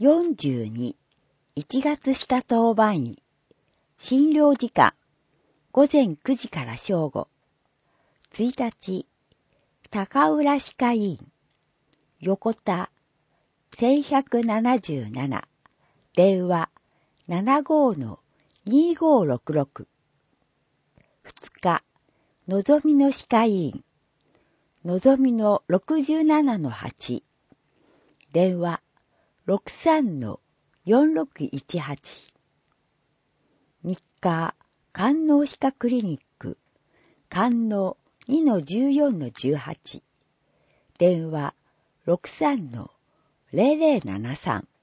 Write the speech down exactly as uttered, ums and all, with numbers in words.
よんじゅうに、いちがつ歯科当番医。診療時間、ごぜんくじから正午。いちにち、高浦歯科医院。横田、せんひゃくななじゅうなな。電話、ななごーのにーごーろくろく。ふつか、のぞみの歯科医院。のぞみのろくじゅうななのはち。電話、ろくさんのよんろくいちはち。みっか、官能歯科クリニック。官能にのじゅうよんのじゅうはち。電話、ろくさんのぜろぜろななさん。